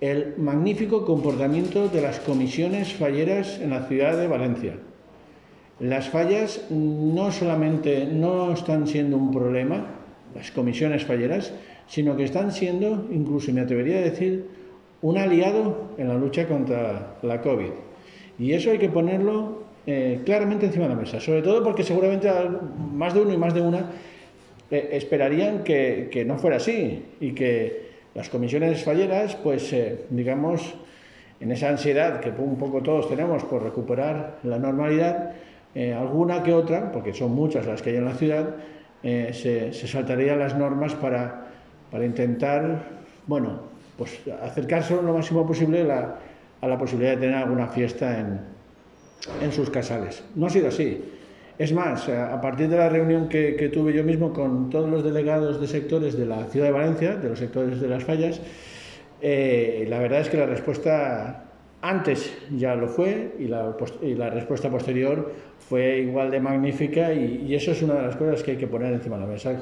el magnífico comportamiento de las comisiones falleras en la ciudad de Valencia. Las fallas no solamente no están siendo un problema, las comisiones falleras, sino que están siendo, incluso me atrevería a decir, un aliado en la lucha contra la COVID. Y eso hay que ponerlo claramente encima de la mesa, sobre todo porque seguramente más de uno y más de una esperarían que no fuera así y que las comisiones falleras, pues digamos, en esa ansiedad que un poco todos tenemos por recuperar la normalidad, alguna que otra, porque son muchas las que hay en la ciudad, se saltarían las normas para intentar, bueno, pues acercarse lo máximo posible a la posibilidad de tener alguna fiesta en sus casales. No ha sido así. Es más, a partir de la reunión que tuve yo mismo con todos los delegados de sectores de la ciudad de Valencia, de los sectores de las fallas, la verdad es que la respuesta antes ya lo fue y la respuesta posterior fue igual de magnífica y eso es una de las cosas que hay que poner encima de la mesa.